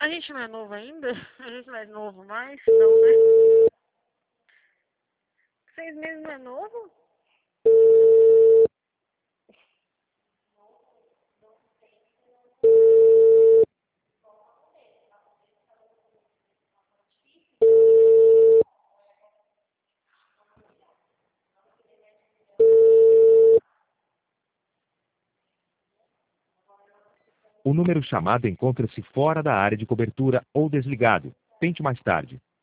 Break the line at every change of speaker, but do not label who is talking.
A gente não é novo ainda? A gente não é novo mais? Não, né? 6 meses não é novo?
O número chamado encontra-se fora da área de cobertura ou desligado. Tente mais tarde.